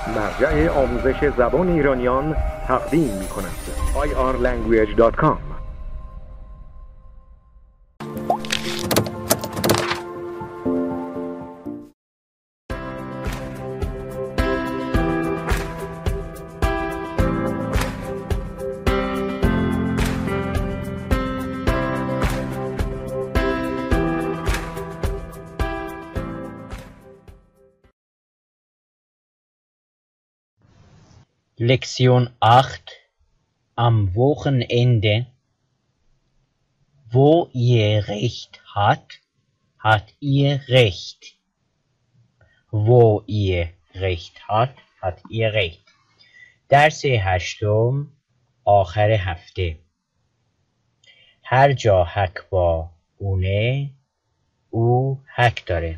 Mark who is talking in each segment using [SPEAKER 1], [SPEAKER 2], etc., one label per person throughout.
[SPEAKER 1] مرجع آموزش زبان ایرانیان تقدیم می‌کند. irlanguage.com.
[SPEAKER 2] Lektion 8 Am Wochenende. Wo ihr Recht hat, hat ihr Recht. Wo ihr Recht hat, hat ihr Recht. درس هشتم آخر هفته. هر جا حق با اونه او حق داره.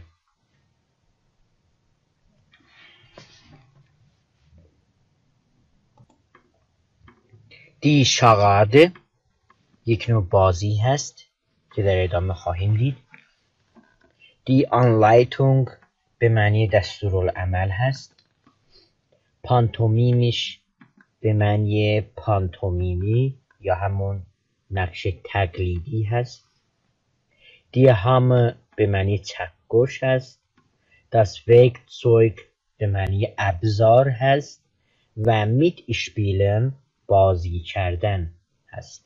[SPEAKER 2] Die Charade یک نوع بازی هست که در ادامه خواهیم دید. Die Anleitung به معنی دستورالعمل هست. پانتومیمیش به معنی پانتومیمی یا همون نقش تقلیدی هست. Die Hammer به معنی چکش هست. Das Werkzeug به معنی ابزار هست و mitspielen بازی کردن هست.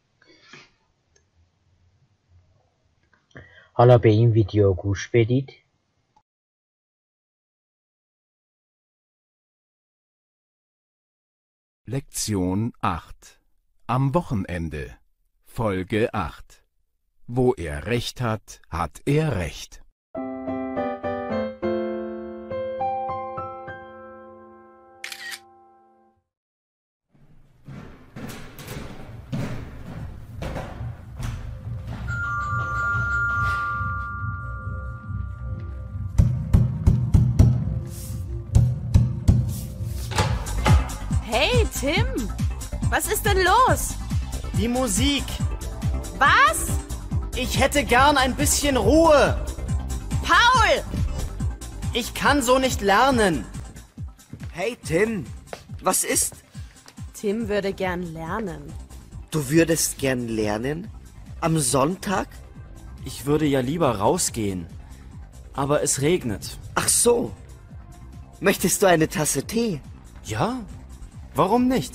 [SPEAKER 2] حالا به این ویدیو گوش بدید.
[SPEAKER 3] Lektion 8 Am Wochenende Folge 8 Wo er Recht hat, hat er Recht.
[SPEAKER 4] Hey, Tim! Was ist denn los?
[SPEAKER 5] Die Musik.
[SPEAKER 4] Was?
[SPEAKER 5] Ich hätte gern ein bisschen Ruhe.
[SPEAKER 4] Paul!
[SPEAKER 5] Ich kann so nicht lernen.
[SPEAKER 6] Hey Tim, was ist?
[SPEAKER 4] Tim würde gern lernen.
[SPEAKER 6] Du würdest gern lernen? Am Sonntag?
[SPEAKER 5] Ich würde ja lieber rausgehen. Aber es regnet.
[SPEAKER 6] Ach so. Möchtest du eine Tasse Tee?
[SPEAKER 5] Ja? Warum nicht?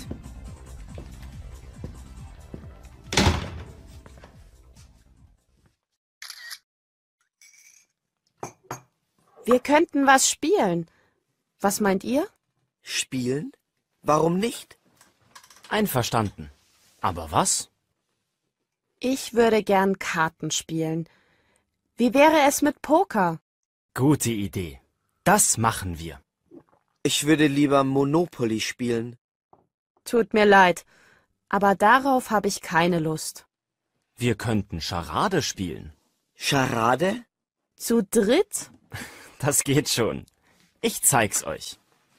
[SPEAKER 4] Wir könnten was spielen. Was meint ihr?
[SPEAKER 6] Spielen? Warum nicht?
[SPEAKER 5] Einverstanden. Aber was?
[SPEAKER 4] Ich würde gern Karten spielen. Wie wäre es mit Poker?
[SPEAKER 5] Gute Idee. Das machen wir.
[SPEAKER 6] Ich würde lieber Monopoly spielen.
[SPEAKER 4] Tut mir leid, aber darauf habe ich keine Lust.
[SPEAKER 5] Wir könnten Charade spielen.
[SPEAKER 6] Charade?
[SPEAKER 4] Zu dritt?
[SPEAKER 5] Das geht schon. Ich zeig's euch.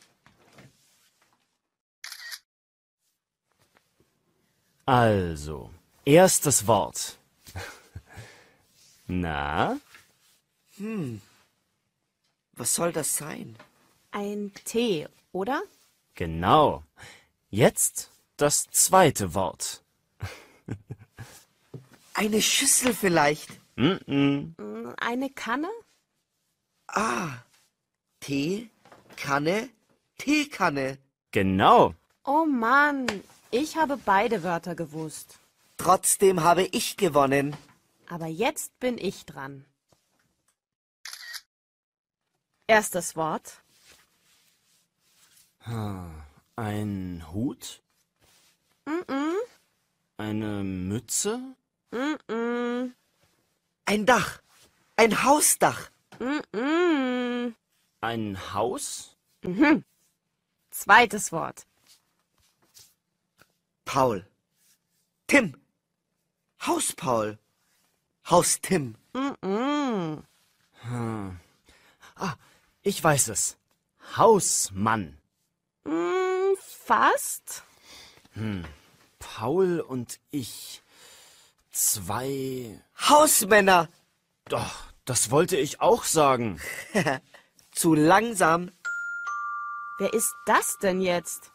[SPEAKER 5] Also, erstes Wort. Na?
[SPEAKER 6] Was soll das sein?
[SPEAKER 4] Ein Tee, oder?
[SPEAKER 5] Genau. Jetzt das zweite Wort.
[SPEAKER 6] Eine Schüssel vielleicht.
[SPEAKER 4] Eine Kanne?
[SPEAKER 6] Ah, Tee, Kanne, Teekanne.
[SPEAKER 5] Genau.
[SPEAKER 4] Oh Mann, ich habe beide Wörter gewusst.
[SPEAKER 6] Trotzdem habe ich gewonnen.
[SPEAKER 4] Aber jetzt bin ich dran. Erstes Wort.
[SPEAKER 5] Ein Hut? Eine Mütze?
[SPEAKER 6] Ein Dach. Ein Hausdach.
[SPEAKER 5] Ein Haus?
[SPEAKER 4] Zweites Wort.
[SPEAKER 6] Paul. Tim. Haus Paul. Haus Tim.
[SPEAKER 5] Ich weiß es. Hausmann.
[SPEAKER 4] Fast?
[SPEAKER 5] Paul und ich. Zwei...
[SPEAKER 6] Hausmänner.
[SPEAKER 5] Doch, das wollte ich auch sagen.
[SPEAKER 6] Zu langsam.
[SPEAKER 4] Wer ist das denn jetzt?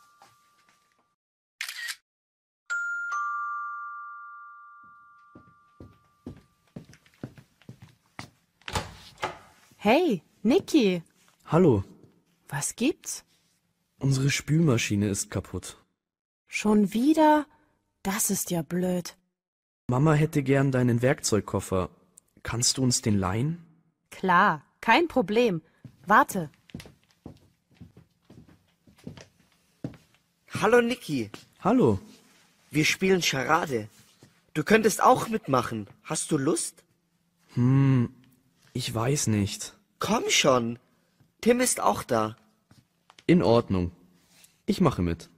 [SPEAKER 4] Hey, Niki,
[SPEAKER 7] Hallo,
[SPEAKER 4] was gibt's?
[SPEAKER 7] unsere Spülmaschine ist kaputt.
[SPEAKER 4] Schon wieder? Das ist ja blöd.
[SPEAKER 7] Mama hätte gern deinen Werkzeugkoffer. Kannst du uns den leihen?
[SPEAKER 4] Klar, kein Problem. Warte.
[SPEAKER 6] Hallo Niki,
[SPEAKER 7] Hallo,
[SPEAKER 6] wir spielen Charade. Du könntest auch mitmachen. Hast du Lust?
[SPEAKER 7] ich weiß nicht.
[SPEAKER 6] Komm schon. Tim ist auch da.
[SPEAKER 7] In Ordnung. Ich mache mit.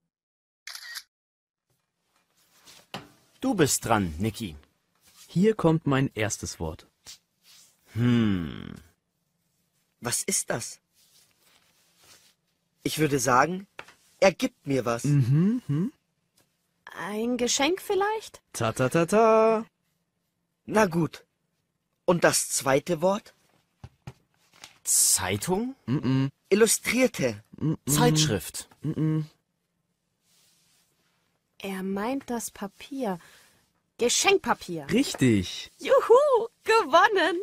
[SPEAKER 5] Du bist dran, Niki.
[SPEAKER 7] Hier kommt mein erstes Wort.
[SPEAKER 6] Was ist das? Ich würde sagen, er gibt mir was.
[SPEAKER 4] Ein Geschenk vielleicht?
[SPEAKER 7] Ta ta ta ta.
[SPEAKER 6] Na gut. Und das zweite Wort?
[SPEAKER 5] Zeitung?
[SPEAKER 6] Illustrierte.
[SPEAKER 5] Zeitschrift.
[SPEAKER 4] Er meint das Papier. Geschenkpapier.
[SPEAKER 7] Richtig.
[SPEAKER 4] Juhu, gewonnen.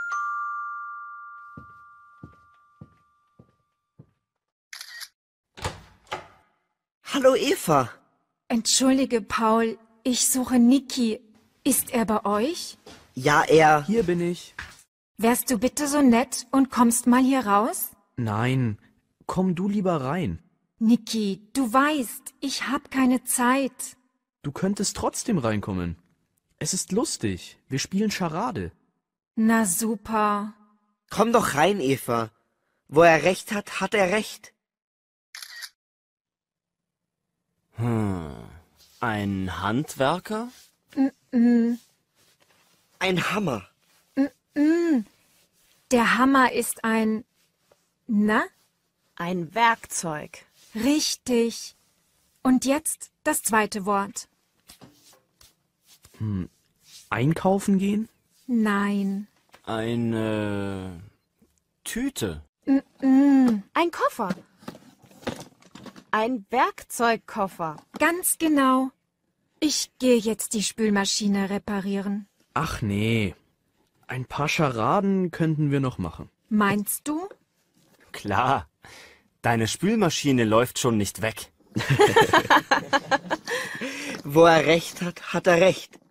[SPEAKER 6] Hallo Eva.
[SPEAKER 8] Entschuldige, Paul, ich suche Niki. Ist er bei euch?
[SPEAKER 6] Ja, er.
[SPEAKER 7] Hier bin ich.
[SPEAKER 8] Wärst du bitte so nett und kommst mal hier raus?
[SPEAKER 7] Nein, komm du lieber rein.
[SPEAKER 8] Niki, du weißt, ich hab keine Zeit.
[SPEAKER 7] Du könntest trotzdem reinkommen. Es ist lustig. Wir spielen Charade.
[SPEAKER 8] Na super.
[SPEAKER 6] Komm doch rein, Eva. Wo er recht hat, hat er recht.
[SPEAKER 5] Ein Handwerker?
[SPEAKER 6] Ein Hammer.
[SPEAKER 8] Der Hammer ist ein... Na?
[SPEAKER 4] Ein Werkzeug.
[SPEAKER 8] Richtig. Und jetzt das zweite Wort.
[SPEAKER 7] Einkaufen gehen?
[SPEAKER 8] Nein.
[SPEAKER 5] Eine Tüte.
[SPEAKER 4] Ein Koffer. Ein Werkzeugkoffer.
[SPEAKER 8] Ganz genau. Ich gehe jetzt die Spülmaschine reparieren.
[SPEAKER 7] Ach nee. Ein paar Charaden könnten wir noch machen.
[SPEAKER 8] Meinst du?
[SPEAKER 5] Klar. Deine Spülmaschine läuft schon nicht weg.
[SPEAKER 6] Wo er recht hat, hat er recht.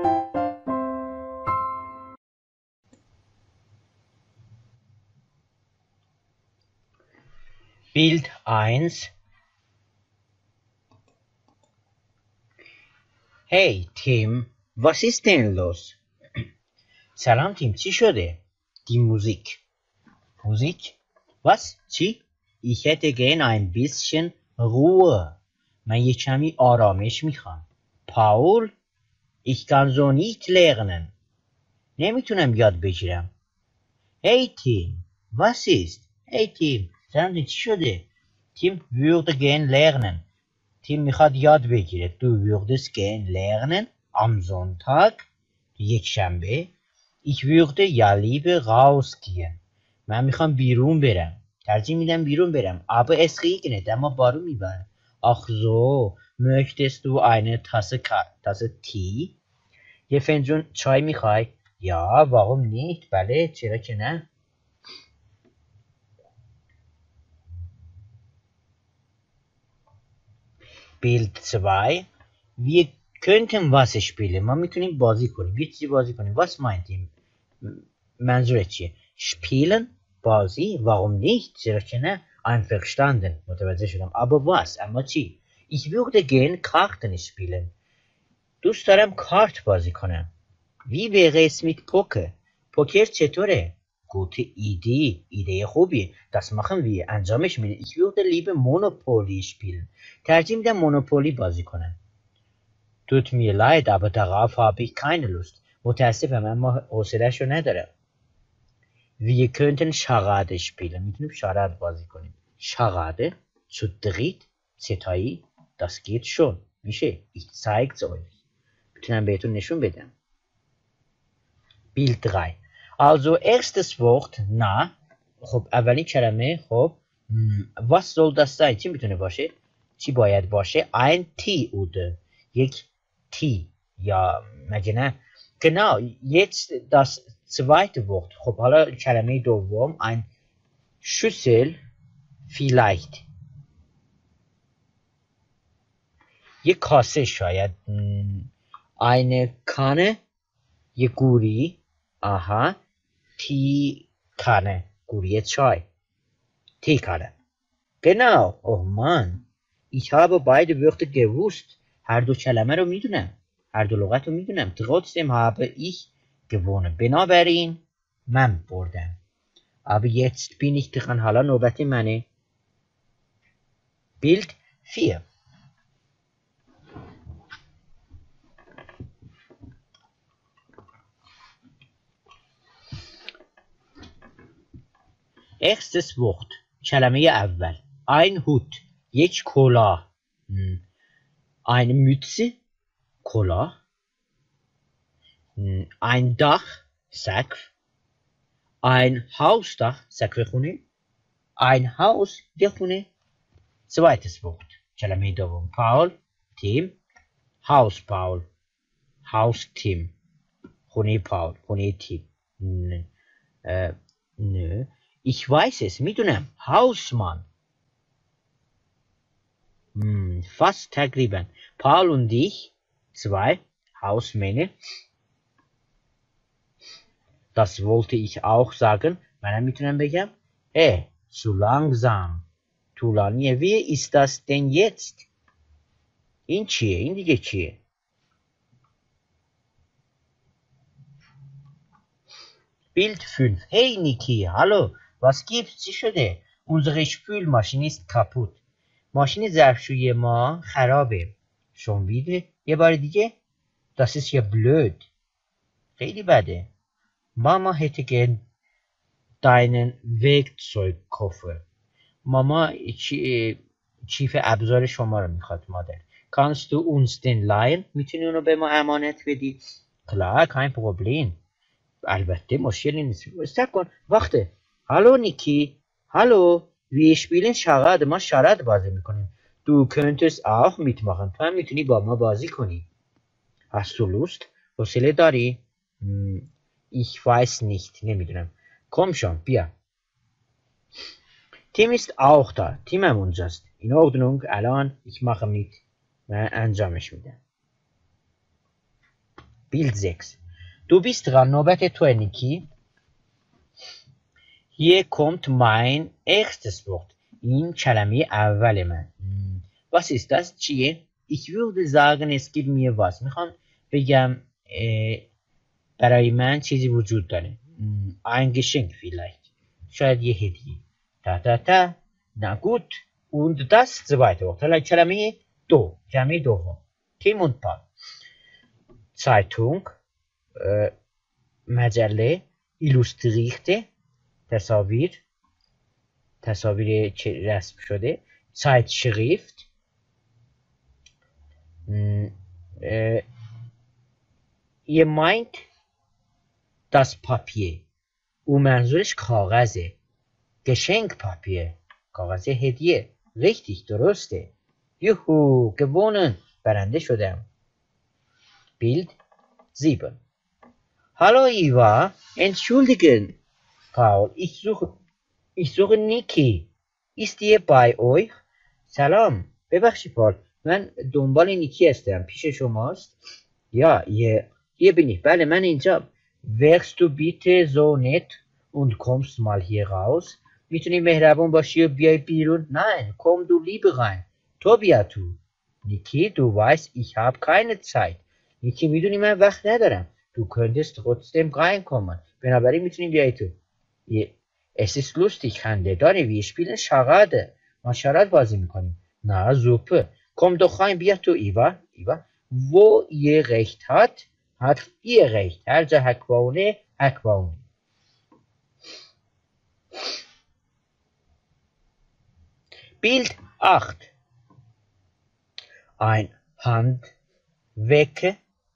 [SPEAKER 2] Bild 1. Hey Tim, was ist denn los? سلام تیم، چی شده؟ Die Musik. Musik? Was? چی؟ Ich hätte gern ein bisschen Ruhe. من یه کمی آرامش میخوام. Paul? Ich kann so nicht lernen. نمیتونم یاد بگیرم. Hey Tim, was ist? Hey Tim, سلام تیم، چی شده؟ Tim würde gern lernen. Tim میخواد یاد بگیره. Du würdest gern lernen am Sonntag, یک شنبه. Ich würde ja lieber rausgehen. من میخوام بیرون برم. ترجیح میدم بیرون برم. Aber es regnet, اما بارون میباره. Ach so, möchtest du eine Tasse Tee? یه فنجون چای میخوای؟ Ja, warum nicht? بله، چرا که نه؟ Bild 2. Wir könnten was spielen. ما میتونیم بازی کنیم. یه چیزی بازی کنیم. Was meint ihr? منظور چیه؟ Spielen؟ بازی؟ Warum nicht؟ چرا که نه؟ Einverstanden. متوجه شدم. Aber was؟ اما چی؟ Ich würde gern Karten spielen. دوست دارم کارت بازی کنم. Wie wäre es mit Poker؟ پوکر چطوره؟ Gute Idee. ایده خوبیه. Das machen wir. انجامش میده. Ich würde lieber Monopoly spielen. ترجیح میدم مونوپولی بازی کنم. Tut mir leid, aber darauf habe ich keine Lust. متاسفم اما حوصله‌شو ندارم. Wir könnten Charade spielen. میتونیم شاراد بازی کنیم. Charade zu dritt ستایی das geht schon. میشه. Ich zeig's euch. میتونم بهتون نشون بدم. Bild 3. Also erstes Wort na. خب اولین کلمه خب Was soll das sein? چی میتونه باشه؟ چی باید باشه؟ ein T oder یک T یا مگه نه؟ Genau, jetzt das zweite Wort. خب حالا کلمه دوم ein Schüssel vielleicht. یک کاسه شاید. eine Kanne یک گوری. aha. Teekanne گوری چای. Teekanne. Genau. Oh Mann. Ich habe beide Wörter gewusst. هر دو کلمه رو میدونم. هر دو لغت رو میدونم. Trotzdem habe ich gewonnen. بنابراین من بردم. Aber jetzt bin ich dran. حالا نوبت منه. Bild 4. Erstes Wort. کلمه اول. Ein Hut. یک کلاه. Eine Mütze. کلاه. Ein Dach. سقف. Ein Hausdach. سقف خونه. Ein Haus. در خونه. Zweites Wort. کلمه دوم. Paul. Tim. Haus Paul. Haus Tim. خونه Paul. خونه Tim. Nö. Ich weiß es. میدونم. Hausmann. Fast تقریبا. Paul und ich. 2 Hausmänner. Das wollte ich auch sagen. منم میتونم بگم. Zu langsam. طولانیه. Wie ist das denn jetzt? این چیه؟ این دیگه چیه؟ Bild 5. Hey Niki, hallo. Was gibt's? چی شده؟ Unsere Spülmaschine ist kaputt. ماشین ظرفشویی ما خرابه. Schon wieder? یه بار دیگه؟ Das ist ja blöd. خیلی بده. Mama hätte gern deinen Werkzeugkoffer. ماما کیف ابزار شما رو میخواد مادر. Kannst du uns den leihen? میتونی اونو به ما امانت بدی؟ Klar, kein Problem. البته مشکلی نیست. استراب کن. وقته. Hallo Niki. Hallo. Wir spielen Charade. ما شاراد بازی میکنیم. Du könntest auch mitmachen. تو هم میتونی با ما بازی کنی. Hast du Lust? حوصله داری؟ Ich weiß nicht. نمیدونم. Komm schon, بیا. Tim ist auch da. Tim هم اونجاست. In Ordnung. الان ich mache mit. من انجامش میدم. Bild 6. Du bist dran. نوبت تو نیکی. Hier kommt mein erstes Wort. این کلمه اول من. Was ist das? چیه؟ Ich würde sagen, es gibt mir was. میخوام بگم برای من چیزی وجود داره. Ein Geschenk vielleicht. شاید یه هدیه. تا. Na gut. Und das zweite Wort. حالا کلمه دو. کلمه دوم. Tim und Paul. Zeitung. مجله. Illustrierte. تصاویر رسم شده. Zeitschrift. Ihr meint das Papier. او منظورش کاغذه. Geschenkpapier. کاغذ هدیه. Richtig, درسته. Juhu, gewonnen. برنده شدم. Bild 7. Hallo Iva, entschuldigen. Paul, ich suche Niki. Ist ihr bei euch? سلام. ببخشید پال. من دنبال نیکی هستم. پیش شماست؟ Ja, hier bin ich. بله من اینجا. Wärst du bitte so nett und kommst mal hier raus? میتونی مهربون باشی و بیای بیرون؟ Nein, komm du lieber rein. تو بیا تو. Niki, du weißt, ich habe keine Zeit. نیکی میدونی من وقت ندارم. Du könntest trotzdem reinkommen. بنابراین میتونی بیای تو. Es ist lustig, خنده داره. Wir spielen Charade. ما شاراد بازی میکنیم. Na, super. Komm doch rein, بیا تو Iva. Wo ihr recht hat ihr recht. هر جا حق با اونه حق با اونه. Bild 8. Ein Handwerker.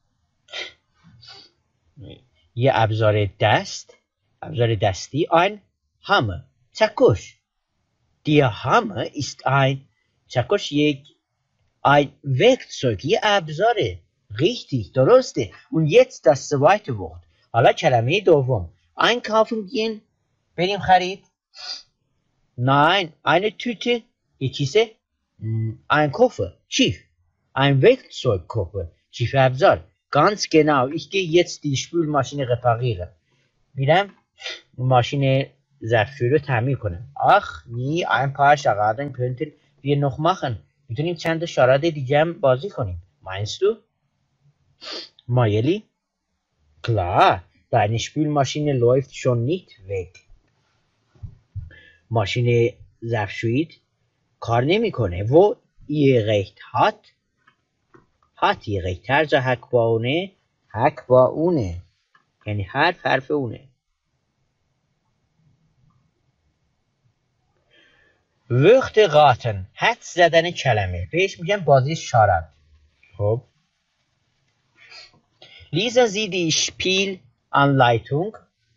[SPEAKER 2] یه ابزار دستی. Ein Hammer. چکش. Der Hammer ist چکش ein Werkzeug یه ابزاره. richtig درسته. und jetzt das zweite Wort. حالا کلمه دوم. einkaufen gehen بریم خرید. nein eine Tüte یه چیزه ein Koffer Schiff ein Werkzeugkoffer Schiff ابزار. ganz genau ich gehe jetzt die Spülmaschine reparieren. میرم ماشین ظرفشویی رو تعمیر کنم. ach nie ein paar Charaden könnten wir noch machen. میتونیم چند تا شاراد دیگه هم بازی کنیم. meinst du? مایلی؟ klar deine Spülmaschine läuft schon nicht weg. ماشین ظرفشویی کار نمیکنه. wo ihr recht hat ihr recht. هر جا حق با اونه یعنی حرف اونه. وقت raten حدس زدن کلمه بهش میگن بازی شاراد. خب lesen Sie die Spielanleitung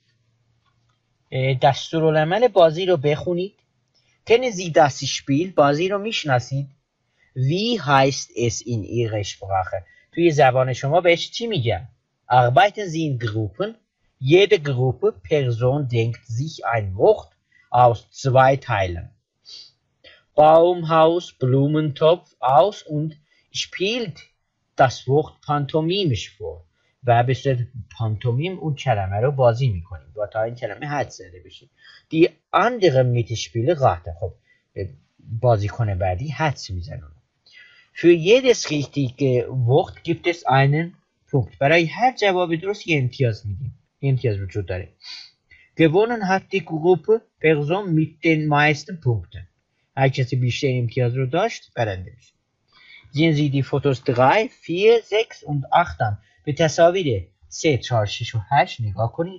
[SPEAKER 2] دستورالعمل بازی رو بخونید. kennen Sie das Spiel بازی رو میشناسید. wie heißt es in Ihrer Sprache توی زبان شما بهش چی میگن؟ arbeiten Sie in Gruppen jede Gruppe Person denkt sich ein Wort aus 2 Teilen. Baumhaus, Blumentopf aus und spielt das Wort pantomimisch vor. و به صورت پانتومیم اون کلمه رو بازی میکنیم و تا این کلمه حد زده بشه. Die anderen Mitspieler raten. خب بازیکن بعدی حدس میزنه. Für jedes richtige Wort gibt es einen Punkt. برای هر جواب درست یه امتیاز میدیم. امتیاز وجود داره. Gewonnen hat die Gruppe Person mit den meisten Punkten. هر کسی بیشتر امتیاز رو داشت برنده میشه. Sehen Sie die Fotos 3, 4, 6 und 8 an. به تصاویر 3, 4, 6 و 8 نگاه کنید.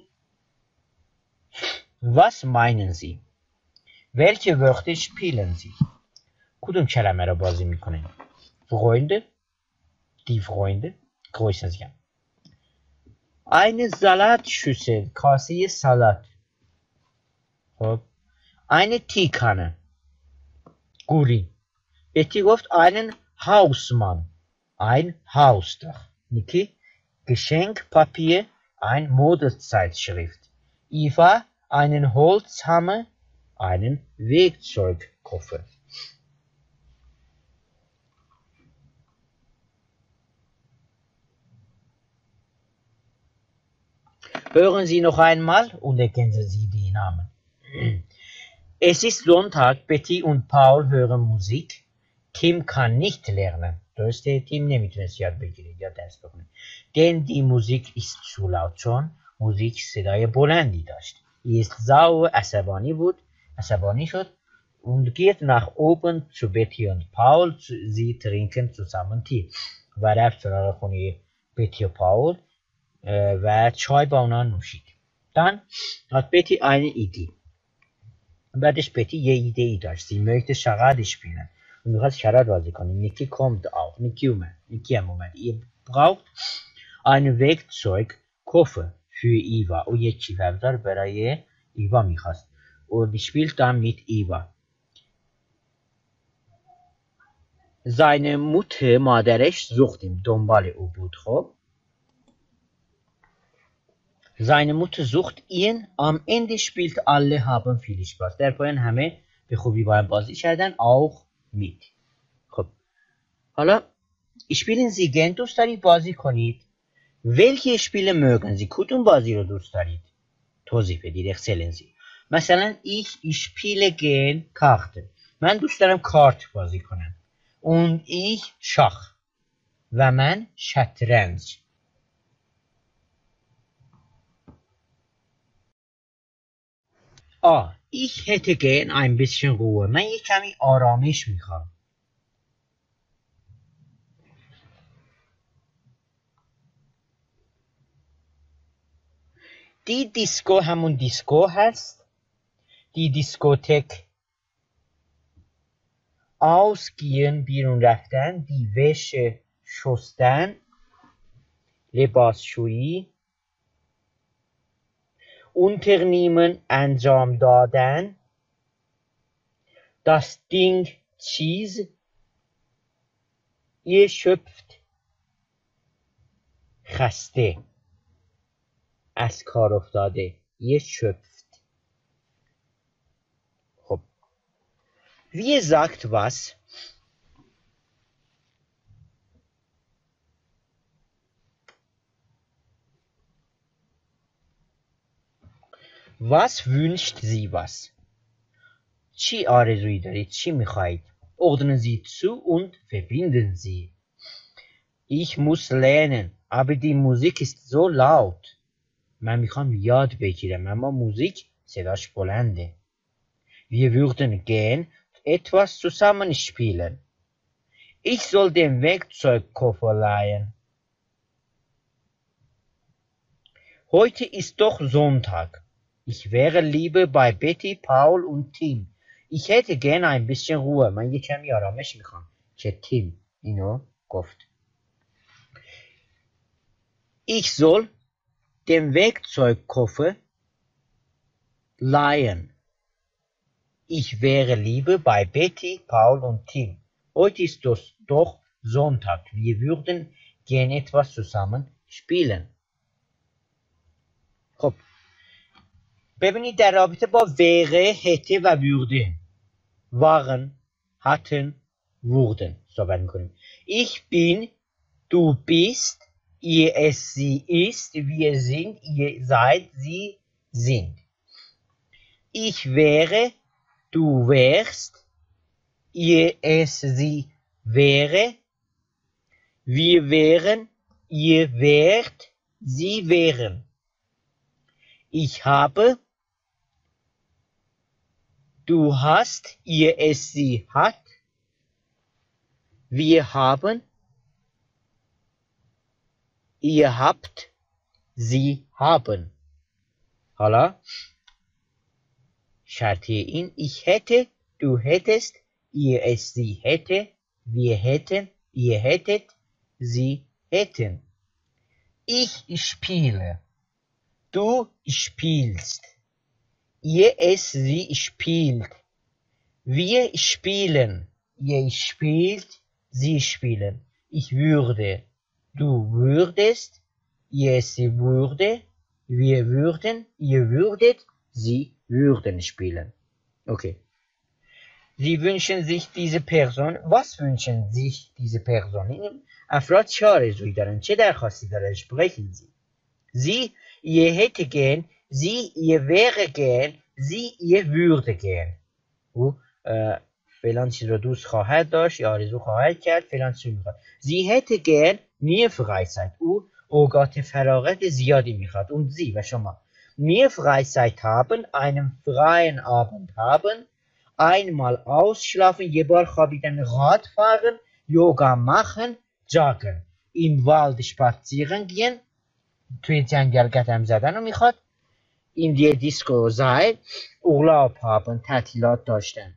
[SPEAKER 2] Was meinen Sie? Welche Wörter spielen Sie? کدوم کلمه رو بازی میکنین؟ Freunde? Die Freunde? Grüßen Sie. Eine Salatschüssel. کاسه سالات. خب. Eine Teekanne. گوری. بهتی گفت einen Hausmann. Ein Hausdach. Niki? Geschenkpapier. Ein Modezeitschrift. Eva? Einen Holzhammer. Einen Werkzeugkoffer. Hören Sie noch einmal und erkennen Sie die Namen. Es ist Sonntag, Betty und Paul hören Musik. Tim kann nicht lernen. درسته تیم نمیتونست یاد بگیره یا درس بخونه. Denn die Musik ist zu laut. چون موزیک صدای بلندی داشت. ist sauer عصبانی بود. عصبانی شد. Und geht nach oben zu Betty und Paul. Sie trinken zusammen Tee. و رفت سراغ خونه بتی و پاول و چای با اونا نوشید. Dann hat Betty eine Idee. بعدش بتی یه ایده ای داشت. Sie möchte Charade spielen. Und میخواست شراد بازی کنیم. Niki kommt auch. Niki هم اومد. Ihr braucht einen Werkzeugkoffer für Eva. او یک کیف ابزار برای ایوا میخواست. Und spielt dann mit Eva. Seine Mutter, مادرش زختیم دنبال او بود. خب Seine Mutter sucht ihn. Am Ende spielt alle haben viel Spaß. در پایان همه به خوبی با هم بازی کردن. auch mit. خب حالا spielen Sie gern دوست دارید بازی کنید. welche Spiele mögen Sie? کدوم بازی رو دوست دارید؟ توضیح بدید. erzählen Sie. مثلا ich spiele gern Karten. من دوست دارم کارت بازی کنم. und ich شاخ. و من شطرنج. ich hätte gern ein bisschen Ruhe. من یک کمی آرامش میخوام. Die Disco همون دیسکو هست. Die Diskothek ausgehen بیرون رفتن. Die Wäsche شستن. لباسشویی. Unternehmen انجام دادن. Das Ding چیز یه شپت خسته از کار افتاده یه شپت. خب wie sagt was was wünscht sie was چی آرزویی دارید چی میخواهید ordnen Sie zu und verbinden Sie ich muss lernen aber die Musik ist so laut من میخوام یاد بگیرم اما موزیک صداش بلنده wir würden gern etwas zusammen spielen ich soll den Werkzeugkoffer leihen heute ist doch Sonntag ich wäre lieber bei Betty, Paul und Tim ich hätte gern ein bisschen Ruhe من یه کمی آرامش میخوام که تیم اینو گفت ich soll den Werkzeugkoffer leihen. Ich wäre lieber bei Betty, Paul und Tim. Heute ist doch Sonntag. Wir würden gern etwas zusammen spielen. خب ببینید در رابطه با wäre, hätte و würde waren, hatten, wurden صحبت میکنیم. Ich bin, du bist, ihr es sie ist, wir sind, ihr seid, sie sind. Ich wäre, du wärst, ihr es sie wäre, wir wären, ihr wärt, sie wären. Ich habe, du hast, ihr es sie hat, wir haben, ihr habt, sie haben. حالا شرطیه این ich hätte, du hättest, ihr es sie hätte, wir hätten, ihr hättet, sie hätten. Ich spiele, du spielst, ihr es sie spielt, wir spielen, ihr spielt, sie spielen. Ich würde, du würdest, ihr sie würde, wir würden, ihr würdet, sie würden spielen. Okay. Sie wünschen sich diese Person. Was wünschen sich diese Person? این افراد چه آرزویی دارن؟ چه درخواستی دارن؟ sprechen Sie. Sie, ihr hätte gern, sie, ihr wäre gern, sie, ihr würde gern. او فلان چیز رو دوست خواهد داشت یا آرزو خواهد کرد فلان چیز میخواد. Sie hätte gern mehr Freizeit. او اوقات فراغت زیادی میخواد. Und Sie و شما. Mehr Freizeit haben, einen freien Abend haben, einmal ausschlafen, یه بار خوابیدن Rad fahren, Yoga machen, joggen, im Wald spazieren gehen, توی جنگل قدم زدن رو میخواد, in die Disco sein, Urlaub haben, تعطیلات داشتن.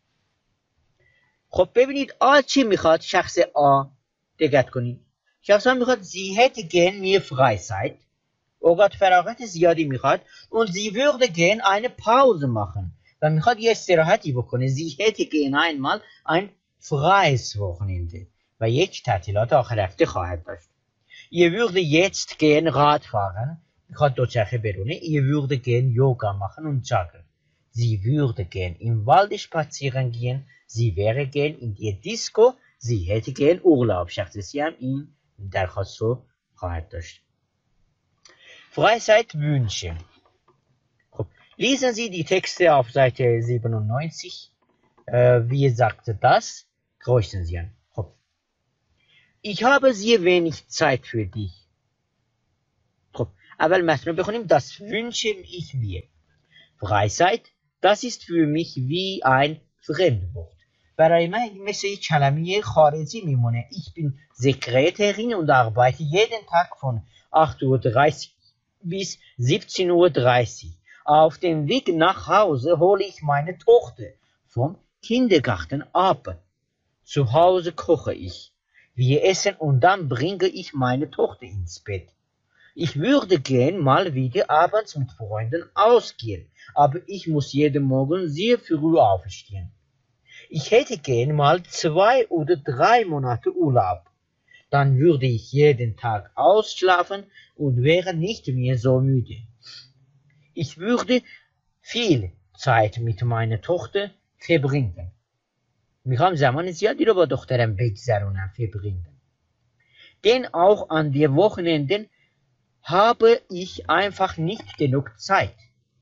[SPEAKER 2] خب ببینید آ چی میخواد؟ شخص آ دقت کنید. شخص آ میخواد Sie hätte gern mehr Freizeit, اوقات فراغت زیادی میخواد und sie würde gern eine Pause machen و میخواد یه استراحتی بکنه. Sie hätte gern einmal ein freies Wochenende و یک تعطیلات آخر هفته خواهد داشت. Ihr würde jetzt gern Rad fahren میخواد دوچرخه برونه. Ihr würde gern Yoga machen und joggen. Sie würde gern im Wald spazieren gehen. Sie wäre gern in die Disco. Sie hätte gern Urlaub. شخصی هم این درخواست رو خواهد داشت. Freizeit wünschen. خب. Lesen Sie die Texte auf Seite 97. Wie sagte das? Kreuzen Sie an. خب. Ich habe sehr wenig Zeit für dich. خب. اول متن رو بخونیم. Das wünsche ich mir. Freizeit, das ist für mich wie ein Fremdwort. برای من مثل یک کلمه خارجی میمونه. Ich bin Sekretärin und arbeite jeden Tag von 8:30 bis 17:30 Uhr. Auf dem Weg nach Hause hole ich meine Tochter vom Kindergarten ab. Zu Hause koche ich. Wir essen und dann bringe ich meine Tochter ins Bett. Ich würde gern mal wieder abends mit Freunden ausgehen, aber ich muss jeden Morgen sehr früh aufstehen. Ich hätte gern mal 2 oder 3 Monate Urlaub. Dann würde ich jeden Tag ausschlafen und wäre nicht mehr so müde. Ich würde viel Zeit mit meiner Tochter verbringen. میخوام زمان زیادی رو با دخترم بگذرونم verbringen. Denn auch an den Wochenenden habe ich einfach nicht genug Zeit.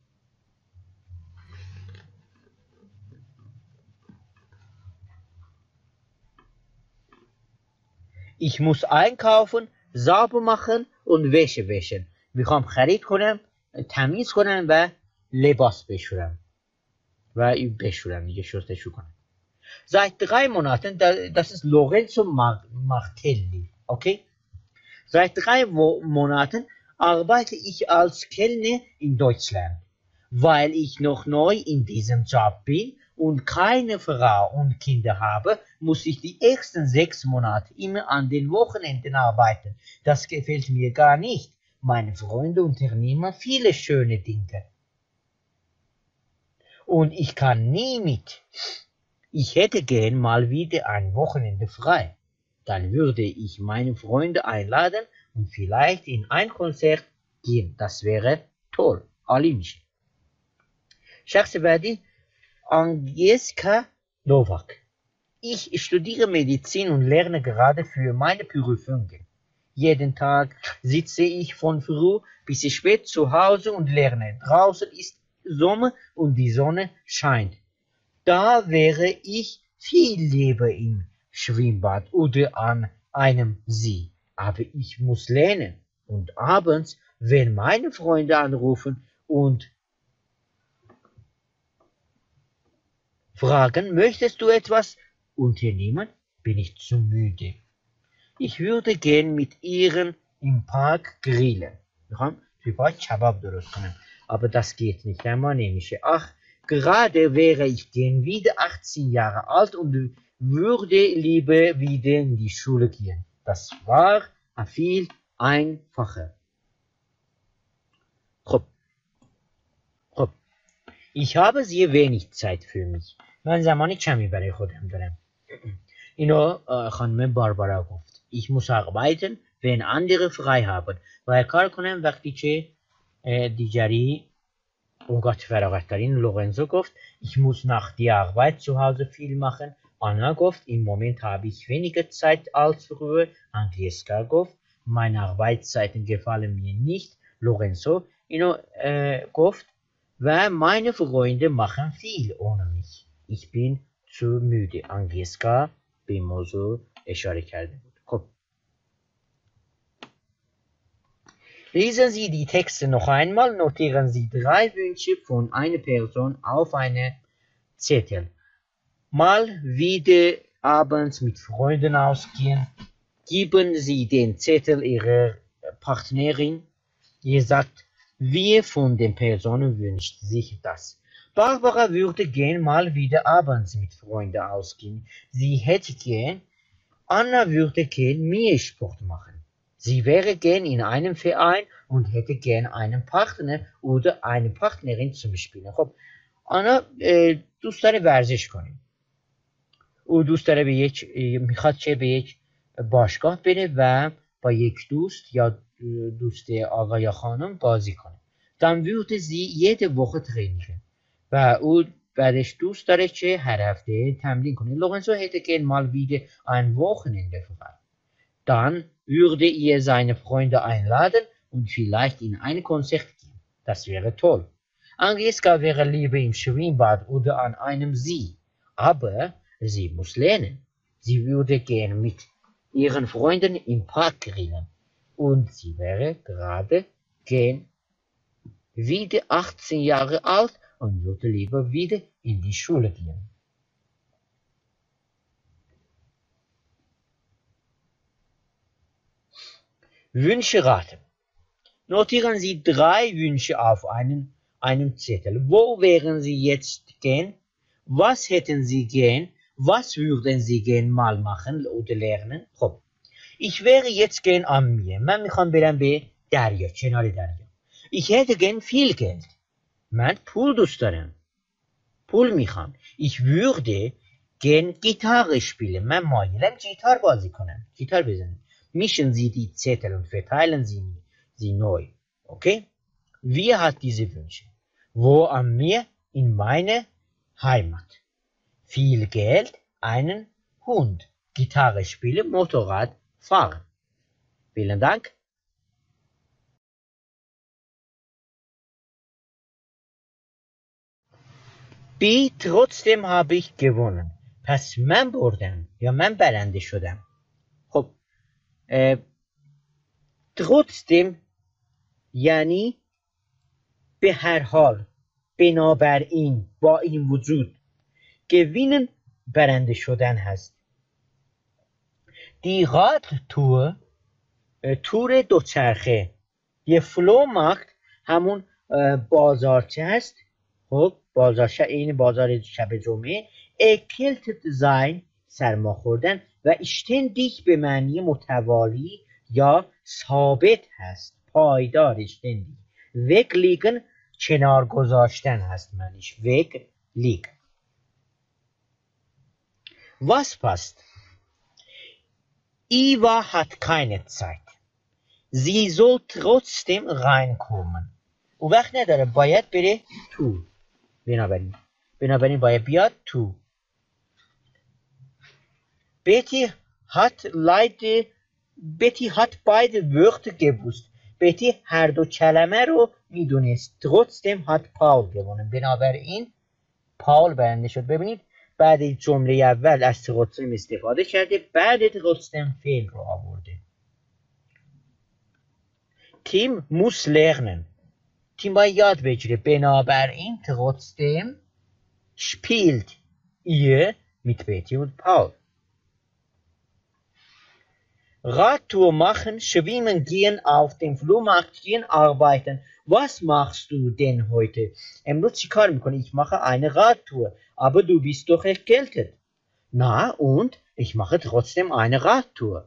[SPEAKER 2] Ich muss einkaufen, sauber machen und Wäsche waschen. میخوام خرید کنم، تمیز کنم و لباس بشورم. و بشورم دیگه شستشو کنم. Seit 3 Monaten, das ist Lorenzo Martelli, okay? Seit 3 Monaten arbeite ich als Kellner in Deutschland. Weil ich noch neu in diesem Job bin und keine Frau und Kinder habe, muss ich die ersten 6 Monate immer an den Wochenenden arbeiten. Das gefällt mir gar nicht. Meine Freunde unternehmen viele schöne Dinge. Und ich kann nie mit. Ich hätte gern mal wieder ein Wochenende frei. Dann würde ich meine Freunde einladen und vielleicht in ein Konzert gehen. Das wäre toll. عالی میشه. شخص بعدی Agnieszka Nowak. Ich studiere Medizin und lerne gerade für meine Prüfungen. Jeden Tag sitze ich von früh bis spät zu Hause und lerne. Draußen ist Sommer und die Sonne scheint. Da wäre ich viel lieber im Schwimmbad oder an einem See. Aber ich muss lernen. Und abends, wenn meine Freunde anrufen und fragen, möchtest du etwas unternehmen, bin ich zu müde. Ich würde gern mit ihnen im Park grillen. میخوام توی پارک کباب درست کنم. Aber das geht nicht, einmal nehmische. Ach, gerade wäre ich gern wieder 18 Jahre alt und würde lieber wieder in die Schule gehen. Das war viel einfacher. خب Ich habe sehr wenig Zeit für mich. من زمان کمی برای خودم دارم. اینو خانم باربارا گفت. Ich muss arbeiten, wenn andere frei haben. باید کار کنم وقتی که دیگری اوقات فراغت دارین. لورنزو گفت Ich muss nach der Arbeit zu Hause viel machen. Anna گفت im Moment habe ich weniger Zeit als früher. Agnieszka گفت meine Arbeitszeiten gefallen mir nicht. Lorenzo اینو گفت و meine Freunde machen viel ohne mich. Ich bin zu müde. Agnieszka به موضوع اشاره کرده بود. خب Lesen Sie die Texte noch einmal, notieren Sie 3 Wünsche von einer Person auf eine Zettel. Mal wieder abends mit Freunden ausgehen. Geben Sie den Zettel Ihrer Partnerin. Ihr sagt, wer von den Personen wünscht sich das. Barbara würde gern mal wieder abends mit Freunden ausgehen. Sie hätte gern. Anna würde gern mehr Sport machen. Sie wäre gern in einem Verein und hätte gern einen Partner oder eine Partnerin zum Spielen. خب آنا دوست داره ورزش کنه. او دوست داره میخواد چه به یک باشگاه بره و با یک دوست یا دوست آقا یا خانم بازی کنه. Dann würde sie jede Woche trainieren. و او بعدش دوست داره که هر هفته تمرین کنه. Lorenzo hätte gern mal wieder ein Wochenende frei. Dann würde er seine Freunde einladen und vielleicht in ein Konzert gehen. Das wäre toll. Agnieszka wäre lieber im Schwimmbad oder an einem See. Aber sie muss lernen. Sie würde gern mit ihren Freunden im Park grillen. Und sie wäre gerade gern wieder 18 Jahre alt und würde lieber wieder in die Schule gehen. Wünsche raten. Notieren Sie 3 Wünsche auf einem Zettel. Wo wären Sie jetzt gern? Was hätten Sie gern? Was würden Sie gern mal machen oder lernen? خب Ich wäre jetzt gern am Meer. من میخوام برم به دریا، کنار دریا. Ich hätte gern viel Geld. من پول دوست دارم. پول میخوام. Ich würde gehen Gitarre spielen. من مایلم گیتار بازی کنم. گیتار بزنم. Mischen Sie die Zettel und verteilen sie neu. Okay? Wer hat diese Wünsche? Wo an mir? In meine Heimat. Viel Geld, einen Hund. Gitarre spielen, Motorrad fahren. Vielen Dank. B. Trotzdem habe ich gewonnen. پس من بردم یا من برنده شدم. خب trotzdem یعنی به هر حال، بنابراین، با این وجود. gewinnen برنده شدن هست. die Radtour تور دوچرخه. die Flohmarkt همون بازارچه هست. خب بازارچه این بازار شب جمعه. erkältet sein سرما خوردن و ständig به معنی متوالی یا ثابت هست. پایدار ständig. wegliegen کنار گذاشتن هست معنیش. wegliegen. was passt? Iva hat keine Zeit. Sie soll trotzdem reinkommen. او وقت نداره، باید بره تو. بنابراین باید بیاد تو. Betty hat beide Wörter gewusst. Betty هر دو کلمه رو میدونست. trotzdem hat Paul gewonnen. بنابراین پاول برنده شد. ببینید بعد جمله اول از trotzdem استفاده کرده، بعد trotzdem فعل رو آورده. Tim muss lernen. تیم باید یاد بگیره. بنابراین trotzdem spielt ihr mit Betty und Paul. Radtour machen, schwimmen gehen, auf dem Flohmarkt gehen, arbeiten. Was machst du denn heute? امروز چی کار میکنی؟ Ich mache eine Radtour. Aber du bist doch erkältet. Na und? Ich mache trotzdem eine Radtour.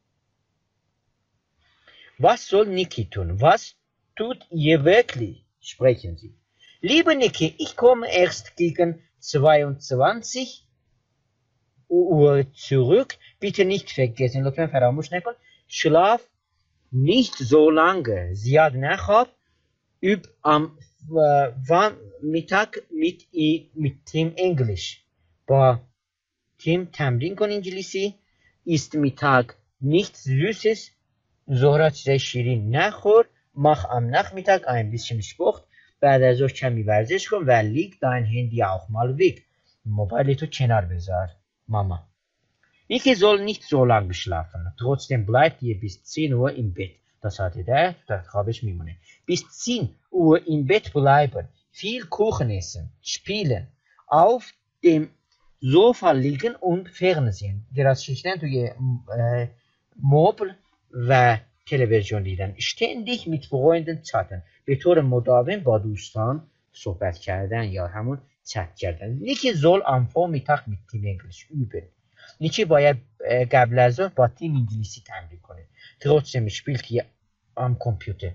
[SPEAKER 2] Was soll Niki tun? Was tut ihr wirklich? Sprechen Sie. Liebe Niki, ich komme erst gegen 22 Uhr zurück. Bitte nicht vergessen. لطفا فراموش نکن. Schlaf nicht so lange. زیاد نخواب. Üb am Mittag mit Team Englisch. با تیم تمرین کن انگلیسی. Ist Mittag nichts Süßes. ظهر چیزای شیرین نخور. Mach am Nachmittag ein bisschen Sport. بعد از ظهر کمی ورزش کن و leg dein Handy auch mal weg. موبایل تو کنار بذار ماما. Niki soll nicht so lange schlafen. Trotzdem bleibt ihr bis 10 Uhr im Bett. Das hatte der خوابش میمونه. Bis 10 Uhr im Bett bleiben. Viel Kuchen essen. Spielen. Auf dem Sofa liegen und Fernsehen. دراز کشیدن توی مبل و تلویزیون دیدن. Ständig mit Freunden chatten. به طور مداوم با دوستان صحبت کردن یا همون چت کردن. Niki soll am Vormittag mit Team English üben. نیکی باید قبل از ظهر با تیم انگلیسی تمرین کنه. trotzdem spielt hier am Computer.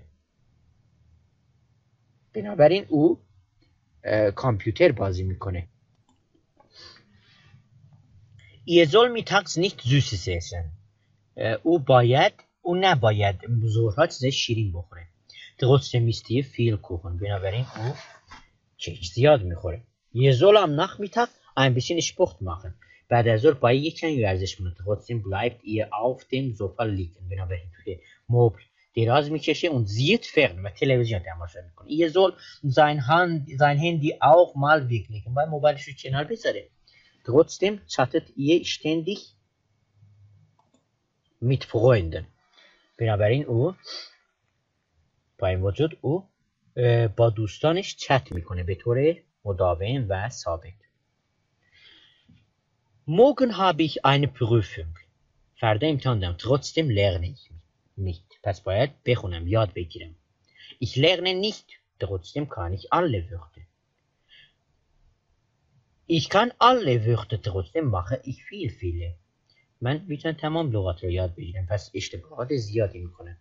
[SPEAKER 2] بنابراین او کامپیوتر بازی میکنه. Ihr soll mittags nicht Süßes essen. او نباید ظهرها چیزای شیرین بخوره. trotzdem isst ihr viel Kuchen. بنابراین او کیک زیاد میخوره. Ihr soll am Nachmittag ein bisschen Sport machen. بعد از ظهر باید یک کمی ورزش کنه. trotzdem bleibt ihr auf dem Sofa liegen. بنابراین توی مبل دراز میکشه und sieht fern و تلویزیون تماشا میکنه. ihr soll sein Handy auch mal weglegen. باید موبایلش رو کنار بذاره. trotzdem chattet ihr ständig mit Freunden. بنابراین او با این وجود او با دوستانش چت میکنه به طور مداوم و ثابت. Morgen habe ich eine Prüfung. فردا امتحان دارم. trotzdem lerne ich nicht. پس باید بخونم، یاد بگیرم. Ich lerne nicht. trotzdem kann ich alle Wörter. Ich kann alle Wörter. trotzdem mache ich viele. من میتونم تمام لغات رو یاد بگیرم. پس اشتباهات زیادی میکنم.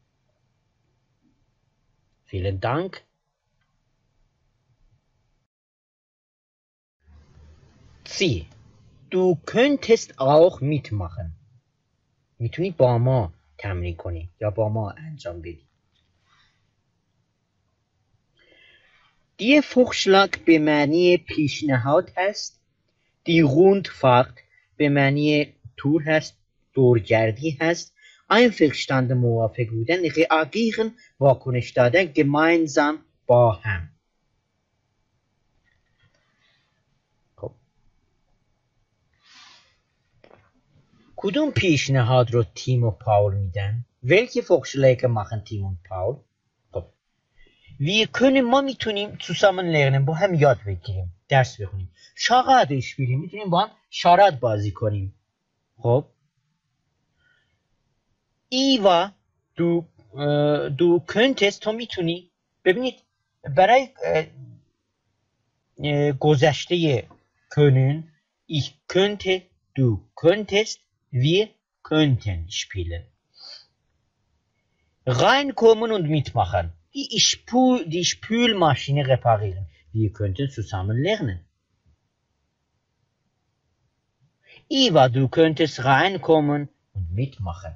[SPEAKER 2] Vielen Dank. Sie. Du könntest auch mitmachen. میتونی با ما تمرین کنی یا با ما انجام بدی. Die Vorschlag به معنی پیشنهاد هست. Die Rundfahrt به معنی تور هست، دورگردی هست. Einverstanden موافق بودن، reagieren واکنش دادن، gemeinsam با هم. خب کدوم پیشنهاد رو تیم و پاول میدن؟ Welche Vorschläge machen Tim und Paul؟ خب Wir können ما میتونیم zusammen lernen با هم یاد بگیریم، درس بخونیم. شاراد spielen میتونیم با هم شاراد بازی کنیم. خب ایوا du könntest تو میتونی. ببینید برای گذشته können ich könnte du könntest wir könnten spielen. Reinkommen und mitmachen. Die Spülmaschine reparieren. Wir könnten zusammen lernen. Iva, du könntest reinkommen und mitmachen.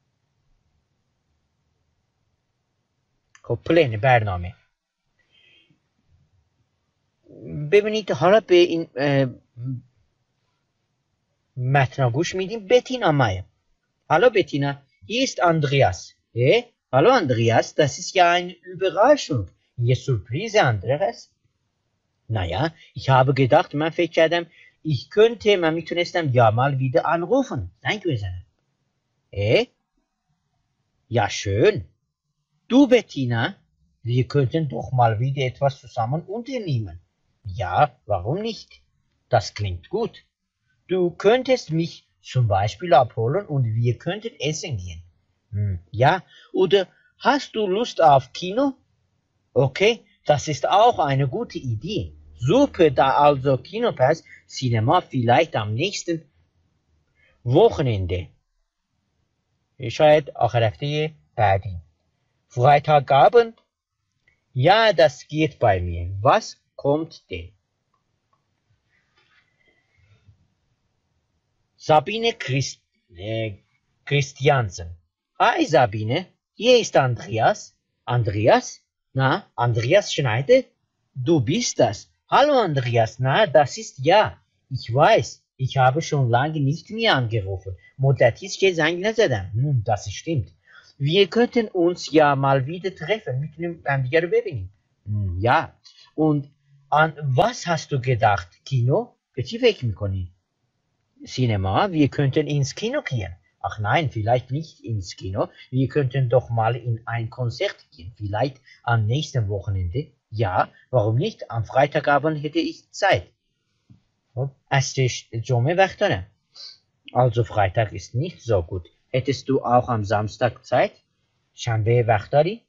[SPEAKER 2] خب پلن برنامه. ببینید حالا به این متن گوش میدیم. Bettina Meier. Hallo Bettina, hier ist Andreas. Hallo Andreas, das ist ja eine Überraschung. Eine Surprise, Andreas. Naja, ich habe gedacht, من فکر کردم من میتونستم ja mal wieder anrufen. زنگ بزنم. Ja, schön. Du Bettina, wir könnten doch mal wieder etwas zusammen unternehmen. Ja, warum nicht? Das klingt gut. Du könntest mich zum Beispiel abholen und wir könnten essen gehen. Ja, oder hast du Lust auf Kino? Okay, das ist auch eine gute Idee. Super, da also Kinopass, Cinema vielleicht am nächsten Wochenende. شاید آخر هفته بعدی. Freitagabend? Ja, das geht bei mir. Was kommt denn? Sabine Christiansen. Hi Sabine, hier ist Andreas. Andreas? Na, Andreas Schneider? Du bist das. Hallo Andreas, na, das ist ja. Ich weiß, ich habe schon lange nicht mehr angerufen. مدتی است که زنگ نزدم. Das stimmt. Wir könnten uns ja mal wieder treffen. میتونیم همدیگه رو ببینیم. Ja. Und an was hast du gedacht? Kino? به چی فکر میکنی؟ Cinema? Wir könnten ins Kino gehen. Ach nein, vielleicht nicht ins Kino. Wir könnten doch mal in ein Konzert gehen. Vielleicht am nächsten Wochenende. Ja, warum nicht? Am Freitagabend hätte ich Zeit. جمعه وقت دارم. Also Freitag ist nicht so gut. Hättest du auch am Samstag Zeit? شنبه وقت داری؟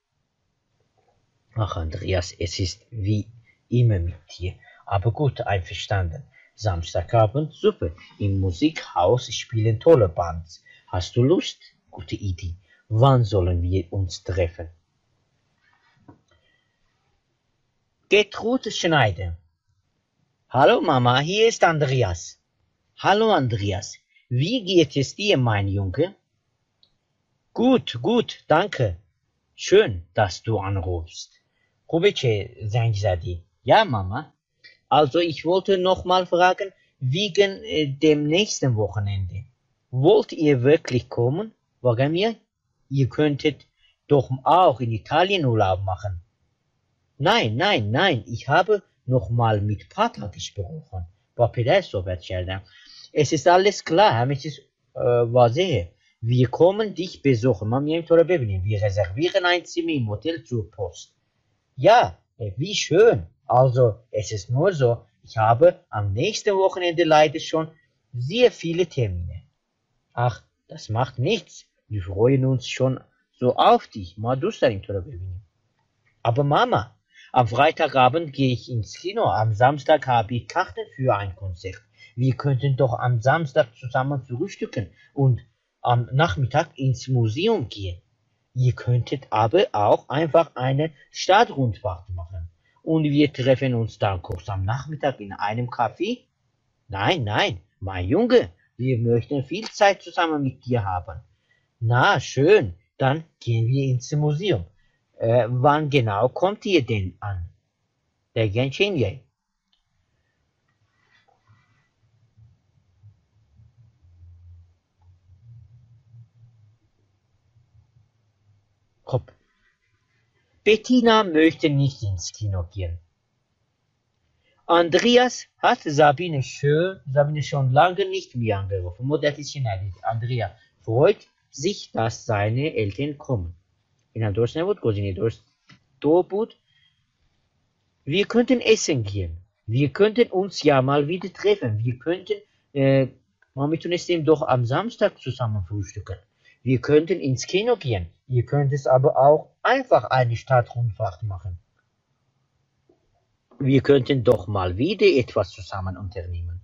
[SPEAKER 2] Ach Andreas, es ist wie immer mit dir. Aber gut, einverstanden. Samstagabend, super. Im Musikhaus spielen tolle Bands. Hast du Lust? Gute Idee. Wann sollen wir uns treffen? Gertrud Schneider. Hallo Mama, hier ist Andreas. Hallo Andreas. Wie geht es dir, mein Junge? Gut, gut, danke. Schön, dass du anrufst. خوبه که زنگ زدی. Ja, Mama. Also ich wollte noch mal fragen, wegen dem nächsten Wochenende. Wollt ihr wirklich kommen? Warum ihr könntet doch auch in Italien Urlaub machen. Nein, ich habe noch mal mit Papa gesprochen. با پدر صحبت کردم. Es ist alles klar, همه چیز واضحه. Wir kommen dich besuchen. ما میایم تو رو ببینیم. Wir reservieren ein Zimmer im Hotel zur Post. Ja, wie schön. Also, es ist nur so, ich habe am nächsten Wochenende leider schon sehr viele Termine. Ach, das macht nichts. Wir freuen uns schon so auf dich. ما دوست داریم تو رو ببینیم. Aber Mama, am Freitagabend gehe ich ins Kino. Am Samstag habe ich Karten für ein Konzert. Wir könnten doch am Samstag zusammen frühstücken und am Nachmittag ins Museum gehen. Ihr könntet aber auch einfach eine Stadtrundfahrt machen. Und wir treffen uns dann kurz am Nachmittag in einem Café? Nein, Mein Junge, wir möchten viel Zeit zusammen mit dir haben. Na, schön, dann gehen wir ins Museum. Wann genau kommt ihr denn an? Degen چیه؟ خب. Bettina möchte nicht ins Kino gehen. Andreas hat Sabine schon lange nicht mehr angerufen. مدتی ندید. Andrea freut sich, dass seine Eltern kommen. اینم درست نبود. گزینه درست 2 بود. Wir könnten essen gehen. Wir könnten uns ja mal wieder treffen. Wir könnten, ما میتونستیم doch am Samstag zusammen frühstücken. Wir könnten ins Kino gehen. Ihr könnt es aber auch einfach eine Stadtrundfahrt machen. Wir könnten doch mal wieder etwas zusammen unternehmen.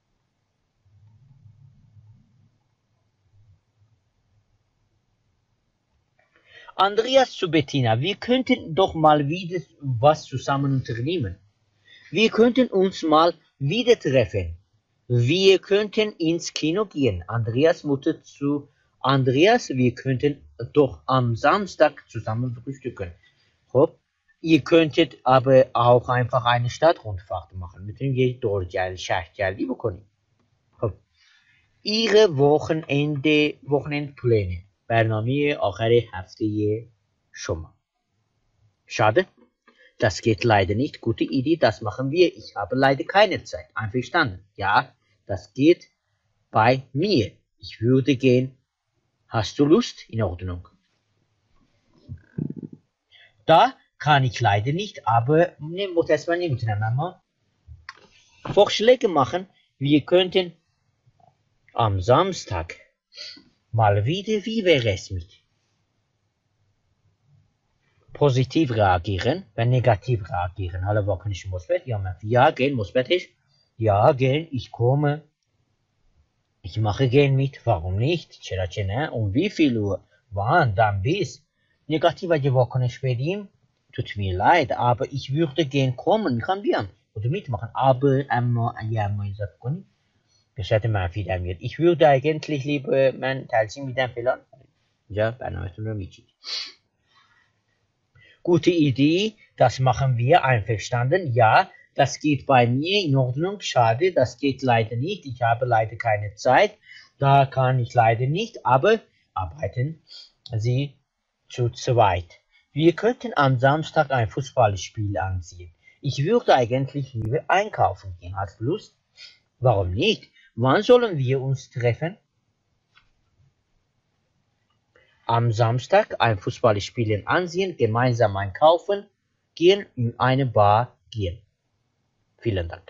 [SPEAKER 2] Andreas zu Bettina, wir könnten doch mal wieder was zusammen unternehmen. Wir könnten uns mal wieder treffen. Wir könnten ins Kino gehen. Andreas Mutter zu Andreas, wir könnten doch am Samstag zusammen frühstücken. Hopp. Ihr könntet aber auch einfach eine Stadtrundfahrt machen. میتونیم یک دورگرد شهرگردی بکنیم. خب. Ihre Wochenendpläne. برنامه آخر هفته شما. Schade. Das geht leider nicht. Gute Idee, das machen wir. Ich habe leider keine Zeit. Einverstanden. Ja, das geht bei mir. Ich würde gehen. Hast du Lust? In Ordnung. Da kann ich leider nicht, aber متاسفانه نمیتونم اما Vorschläge machen. Wir könnten am Samstag mal wieder, wie wäre es mit positiv reagieren و negativ reagieren. حالا واکنش مثبت یا منفی. Ja, gehen مثبتش. Ja, gehen, ich komme. Ich mache gehen mit. Warum nicht? چرا چه نه؟ Um wie viel Uhr? Wann? Dann bis. Negativ اگه واکنش بدیم tut mir leid, aber ich würde gern kommen. میخوام بیام. خودو mitmachen. Aber اما اگه اما اضافه کنیم به صورت منفی در میاد. Ich würde eigentlich lieber من ترجیح میدم فلان. اینجا برنامه‌تون رو میچید. Gute Idee, das machen wir. Einverstanden? Ja, das geht bei mir. In Ordnung. Schade, das geht leider nicht. Ich habe leider keine Zeit. Da kann ich leider nicht, aber arbeiten Sie zu zweit. Wir könnten am Samstag ein Fußballspiel ansehen. Ich würde eigentlich lieber einkaufen gehen. Hast du Lust? Warum nicht? Wann sollen wir uns treffen? Am Samstag ein Fußballspiel ansehen, gemeinsam einkaufen, gehen, in eine Bar gehen. Vielen Dank.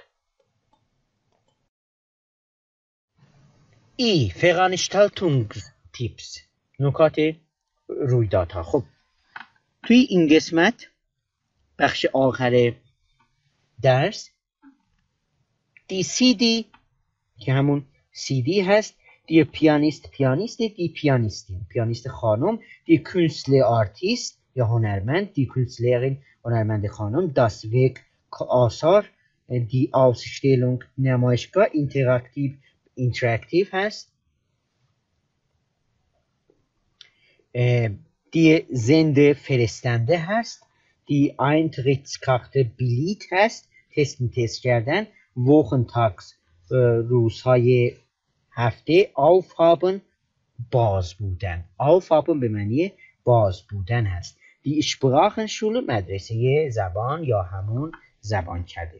[SPEAKER 2] Veranstaltungstipps. نکات رویدادها. خب توی این قسمت بخش آخر درس دی CD که همون CD هست die Pianistin die Pianistin پیانیست خانم die Künstler Artist یا هنرمند die Künstlerin هنرمند خانم das Werk آثار die Ausstellung نمایشگاه interaktiv هست die Sender فرستنده هست die Eintrittskarte بلیط هست تست کردن wochentags روزهای هفته aufhaben باز بودن aufhaben به معنی باز بودن هست die Sprachenschule مدرسه زبان یا همون زبان کرده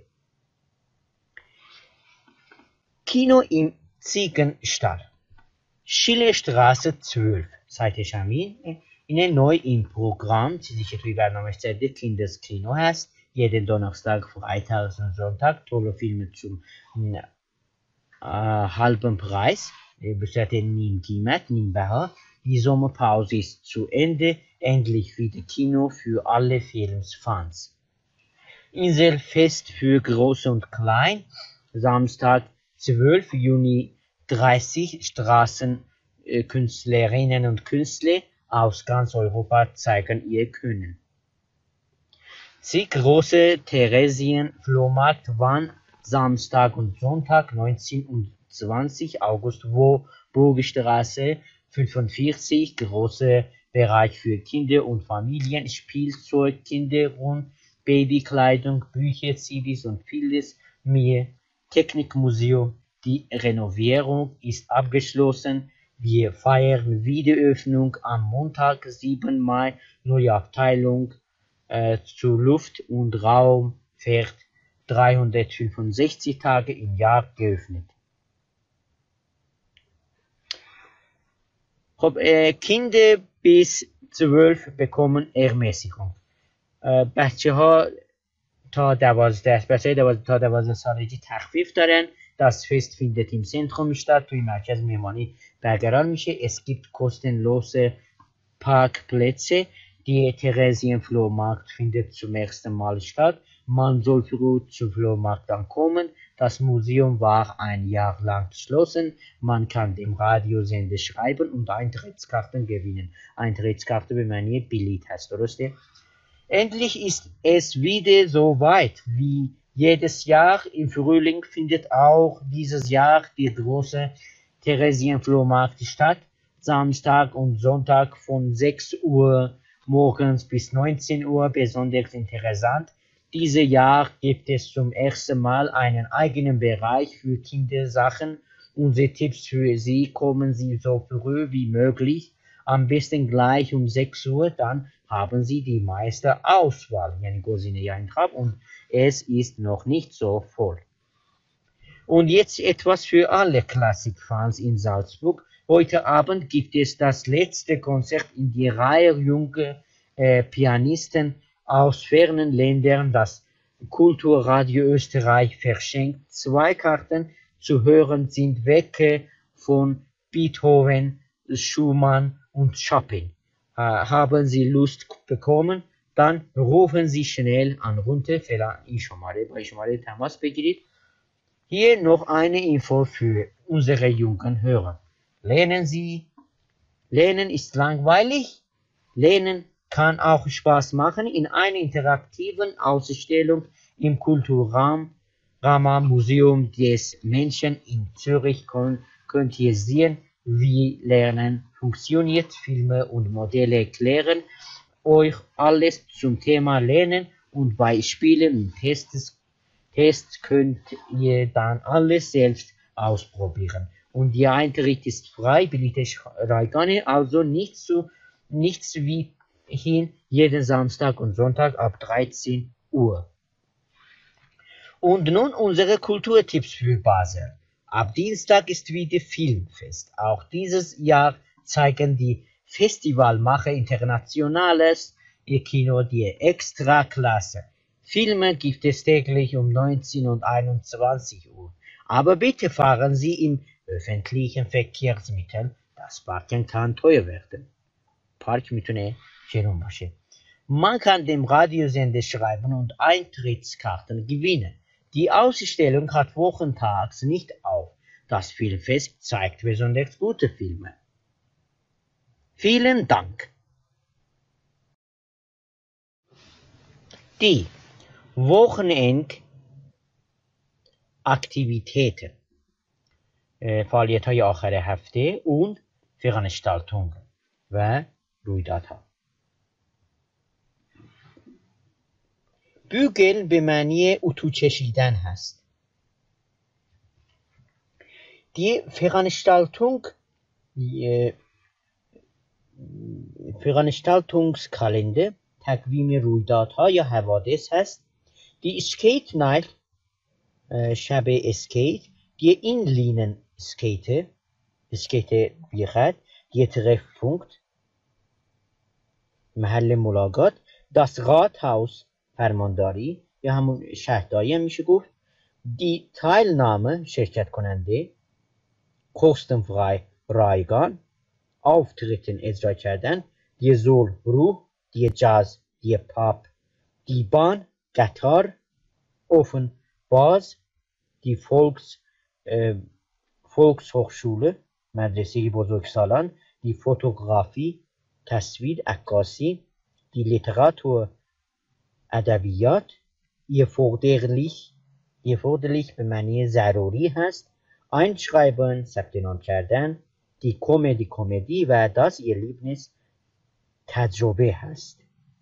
[SPEAKER 2] Kino im Ziegenstall Schillerstraße 12 سایتش همین اینه neu im Programm چیزی که توی برنامهش زده Kinders Kino هست jeden Donnerstag, Freitag und Sonntag tolle Filme zum halben Preis به صورت نیم قیمت نیم بها Die Sommerpause ist zu Ende endlich wieder Kino für alle Filmfans Inselfest für Groß und Klein Samstag 12 Juni 30 Straßenkünstlerinnen und Künstler aus ganz Europa zeigen ihr Können. Die große Theresienflohmarkt wann Samstag und Sonntag 19 und 20 August-Burgstraße 45, großer Bereich für Kinder und Familien, Spielzeug, Kinderrund, Babykleidung, Bücher, CDs und vieles mehr. Technikmuseum. Die Renovierung ist abgeschlossen. Wir feiern Wiedereröffnung am Montag, 7. Mai. Neue Abteilung zu Luft- und Raumfahrt 365 Tage im Jahr geöffnet. Kinder bis 12 bekommen Ermäßigung. بچه تا 12 سالگی تخفیف دارن. Das Fest findet im Zentrum statt. توی مرکز مهمانی برقرار میشه. Es gibt kostenlose Parkplätze. Die Theresienflohmarkt findet zum ersten Mal statt. Man soll früh zum Flohmarkt ankommen. Das Museum war ein Jahr lang geschlossen. Man kann dem Radiosender schreiben und Eintrittskarten gewinnen. Eintrittskarte به معنی بلیط هست، درسته؟ Endlich ist es wieder so weit. Wie jedes Jahr im Frühling findet auch dieses Jahr die große Theresienflohmarkt statt. Samstag und Sonntag von 6 Uhr morgens bis 19 Uhr, besonders interessant. Dieses Jahr gibt es zum ersten Mal einen eigenen Bereich für Kindersachen. Unsere Tipps für Sie: kommen Sie so früh wie möglich, am besten gleich um 6 Uhr, dann haben Sie die meiste Auswahl. Yani گزینه انتخاب und es ist noch nicht so voll. Und jetzt etwas für alle Klassikfans in Salzburg. Heute Abend gibt es das letzte Konzert in die Reihe junger Pianisten aus fernen Ländern. Das Kulturradio Österreich verschenkt 2 Karten. Zu hören sind Werke von Beethoven, Schumann und Chopin. Haben Sie Lust bekommen, dann rufen Sie schnell an runter فعلا این شماره با شماره تماس بگیرید. Hier noch eine Info für unsere jungen Hörer. Lernen ist langweilig. Lernen kann auch Spaß machen. In einer interaktiven Ausstellung im Kulturraum Museum des Menschen in Zürich könnt ihr sehen, wie Lernen funktioniert. Filme und Modelle erklären euch alles zum Thema Lernen und bei Spielen und Tests könnt ihr dann alles selbst ausprobieren. Und der Eintritt ist frei, بلیطش رایگانه, also nichts wie hin jeden Samstag und Sonntag ab 13 Uhr. Und nun unsere Kulturtipps für Basel. Ab Dienstag ist wieder Filmfest. Auch dieses Jahr zeigen die Festivalmacher Internationales ihr Kino die Extraklasse. Filme gibt es täglich um 19 und 21 Uhr. Aber bitte fahren Sie im öffentlichen Verkehrsmittel. Das Parken kann teuer werden. Park میتونه گرون باشه. Man kann dem Radiosender schreiben und Eintrittskarten gewinnen. Die Ausstellung hat wochentags nicht auf. Das Filmfest zeigt besonders gute Filme. Vielen Dank. Die Wochenendaktivitäten, فعالیت‌های آخر هفته und Veranstaltungen و رویدادها. bügeln به معنی اتو چشیدن هست. Die Veranstaltungskalender تقویم رویدادها یا حوادث هست. Die Skate Night شب اسکیت. Die Inlinen-Skate اسکیت بیخط. Die Treffpunkt محل ملاقات. Das Rathaus فرمانداری یا همون شهرداری هم میشه گفت. Die Teilnahme شرکت کننده. kostenfrei رایگان. Auftritten اجرا کردن. Die Soul روح. Die Jazz die Pop. Die Bahn قطار. offen باز. Die Volkshochschule مدرسه بزرگسالان. Die Fotografie تصویر عکاسی. Die Literatur ادبیات. erforderlich به معنی ضروری هست. einschreiben، ثبت نام کردن. دی کمدی و das Erlebnis تجربه هست.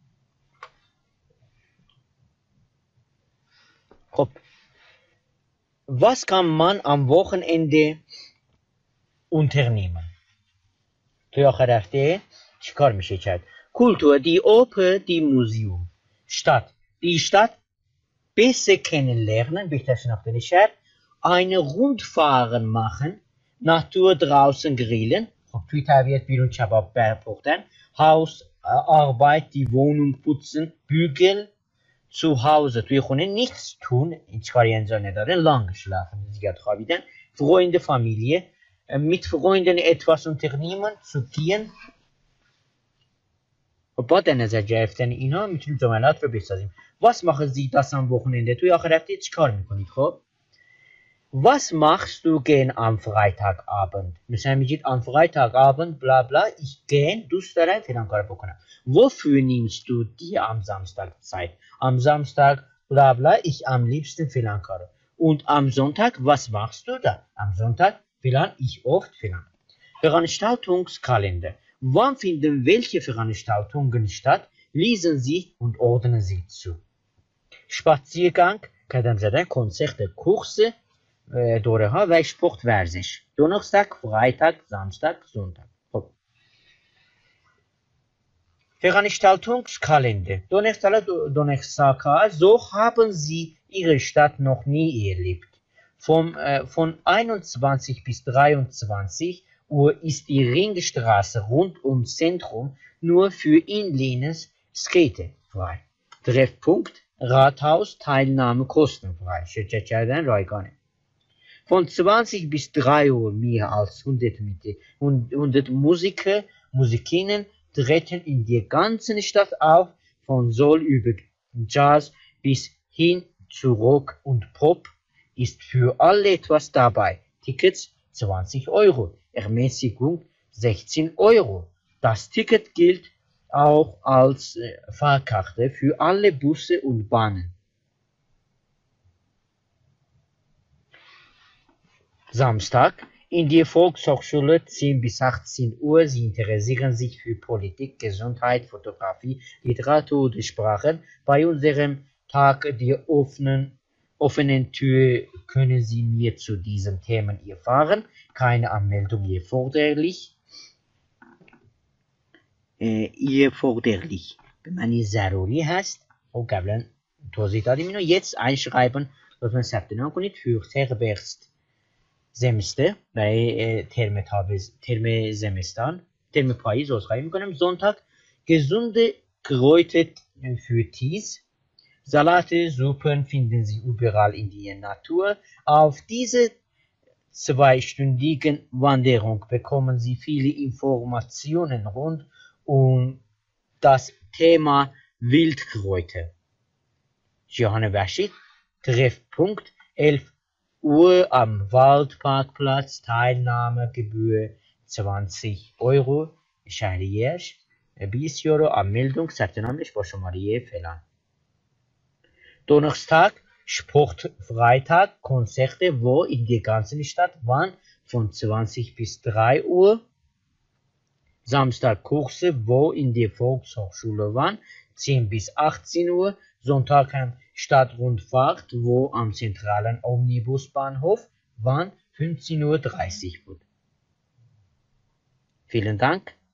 [SPEAKER 2] خب was kann man am Wochenende unternehmen؟ توی آخر هفته چیکار میشه کرد؟ Kultur, die Oper, die Museum. Stadt. Die Stadt besser kennenlernen, besser schnappen شهر. Eine Rundfahren machen. Natur draußen grillen. خب توی طبیعت بیرون کباب پختن. Haus, Arbeit, die Wohnung putzen. Bügeln. Zu Hause. توی خونه nichts tun. هیچ کاری انجام نداره. Lang schlafen. زیاد خوابیدن. Freunde, Familie. Mit Freunden etwas unternehmen. Zu gehen. با در نظر گرفتن اینا میتونیم جملات رو بسازیم. Was machen Sie das am Wochenende؟ توی آخر هفته چی کار میکنید؟ خب Was machst du gern am Freitagabend؟ مثلا میگید am Freitagabend bla bla ich gern دوست دارم فلان کار بکنم. Wofür nimmst du dir am Samstag Zeit؟ Am Samstag bla bla ich am liebsten فلان کار. Und am Sonntag was machst du da؟ Am Sonntag فلان ich oft فلان. Veranstaltungskalender. Wann finden welche Veranstaltungen statt? Lesen Sie und ordnen Sie zu. Spaziergang, قدم زدن، کنسرت، کورس، دوره ها و sport ورزش. Donnerstag, Freitag, Samstag, Sonntag. خب. Veranstaltungskalender. Donnerstag, so haben Sie Ihre Stadt noch nie erlebt. Von 21 bis 23 Uhr ist die Ringstraße rund ums Zentrum nur für Inlines Skater frei. Treffpunkt Rathaus, Teilnahme kostenfrei. شرکت کردن رایگانه. Von 20 bis 3 Uhr mehr als 100 Musiker, Musikinnen treten in der ganzen Stadt auf, von Soul über Jazz bis hin zu Rock und Pop ist für alle etwas dabei. Tickets 20 Euro. Ermäßigung 16 Euro. Das Ticket gilt auch als Fahrkarte für alle Busse und Bahnen. Samstag in der Volkshochschule 10 bis 18 Uhr. Sie interessieren sich für Politik, Gesundheit, Fotografie, Literatur oder Sprachen. Bei unserem Tag der offenen Tür können Sie mehr zu diesen Themen erfahren. Keine Anmeldung erforderlich. erforderlich به معنی ضروری هست. خب قبلا توضیح دادیم اینو. jetzt einschreiben لطفا ثبت نام کنید für Herbst Semester برای ترم زمستان، ترم پاییز عذرخواهی میکنم. Sonntag gesunde Kräuter für Tees. Salate, Suppen finden Sie überall in der Natur. Auf diese zweistündigen Wanderung bekommen Sie viele Informationen rund um das Thema Wildkräuter. Giovanni Vahshit, Treffpunkt 11 Uhr am Waldparkplatz, Teilnahmegebühr 20 Euro. شهریه‌اش 20 یورو. Anmeldung ثبت نامش با شماره فلان. Donnerstag, Sportfreitag, Konzerte, wo in der ganzen Stadt waren, von 20 bis 3 Uhr. Samstag, Kurse, wo in der Volkshochschule waren, 10 bis 18 Uhr. Sonntag, Stadtrundfahrt, wo am zentralen Omnibusbahnhof waren, 15:30 Uhr. Vielen Dank.